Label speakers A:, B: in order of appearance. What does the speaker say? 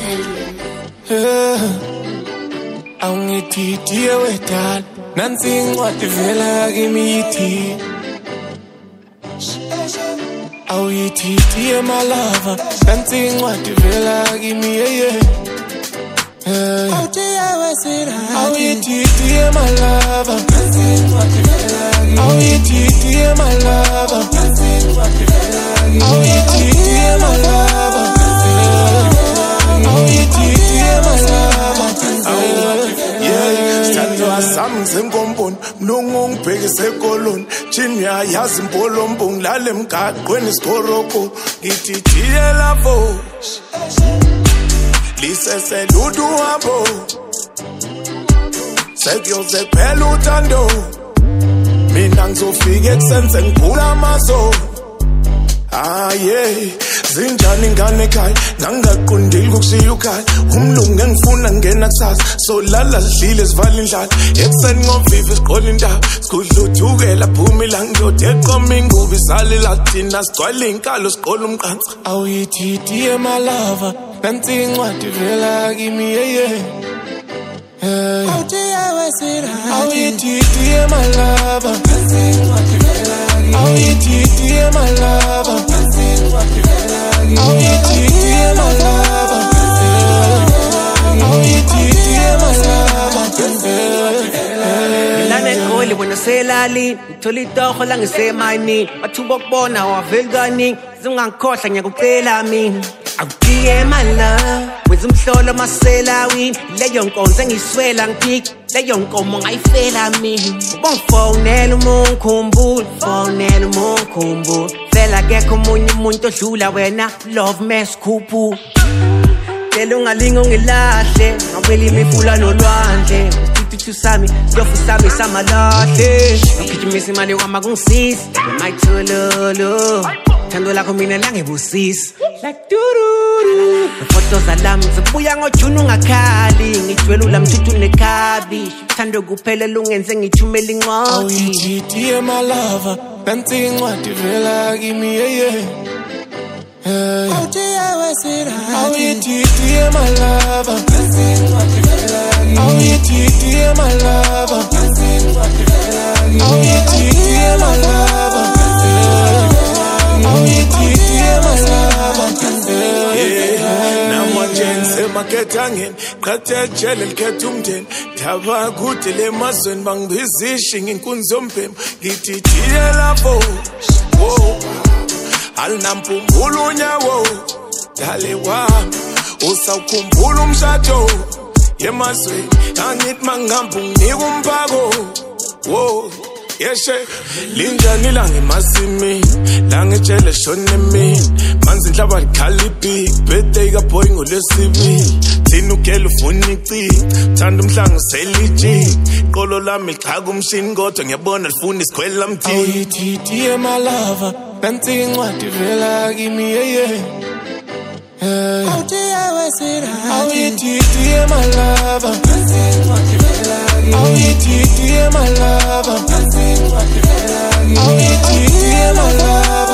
A: Awungithithi wedala nansi incwadi vela kimi yithi awuyithithi emalava nansi incwadi vela kimi awuyithithi emalava nansi incwadi vela kimi awuyithithi emalava nansi incwadi vela kimi awuyithithi emalava awuyithithi emalava
B: Standwa sami zenkomponi mlungu ngibhekise koloni chini yazi impolombo ngilale emgaqweni isikoroko ngithi thiyela vo liseseludu wabo sekuyoze kuphela uthando mina ngizofika ekusenze ngiphula amazo zinjani ingane ekhaya ngangaqondile ukushiya ukhaya umlungu engifuna ngena kusasa solala sidlile sivala indlala ekuseni ngoviva siqola indaba sikudla uthukela phuma ilanga ndoda eqoma ingubo isale lathina sigcwala inkalo siqola umqansa
A: awuyithithi emalava nansi incwadi vela kimi awuyithithi emalava nansi incwadi vela kimi awuyithithi emalava nansi incwadi vela kimi awuyithithi emalava awuyithithi emalava
C: lana egoli wena selali ngithola itoho la ngisemayini bathuba ukubona waveli kaningi zingangikhohlwa ngiyakucela mina awudiye mala wenza umhlolo maselawini leyo nkonzo engiyiswela ngiphiki leyo nkomo ngayifela mina ubongifonela umukhumbula vela kekho omunye umuntu odlula wena love mess khuphu Telo ungalinga ungilahle ngawela imifula nolwandle isituthu sami siyofu sami samalahle ngigijimisa imali kwama kungisisi mayithololo thando lakho mina langibusisi like dururu ifoto zalami zibuya ngoJune ungakhali ngijwela ulamthuthu nekhabi thando kuphela ungenze ngithumela incwadi
A: awuyithithi emalava nansi incwadi vela kimi awuyithithi emalava nansi incwadi vela kimi awuyithithi emalava nansi incwadi vela kimi awuyithithi emalava awuyithithi emalava
B: namajense makethangeni qhathe jele likhetha umndeni thaba kude lemazweni bangibizisha inkunzi yompembu ngithi thiyela vo alinampumbulu unyawo dale wami usawukhumbula umshado yemazweni angithi mangihambe unginika umphako yeshe linjani la ngemasimini la ngitshele shone emini manzi inhlaba likhalipi birthday kaboy ngolwesibili thina ugela ufuna iciki thanda umhlangu seliji qolo lami lichaka umshini kodwa ngiyabona lifuna isikhwela mthini
A: awuyithithi emalava nansi incwadi vela kimi awuyithithi emalava nansi incwadi vela kimi awuyithithi emalava nansi incwadi vela kimi awuyithithi emalava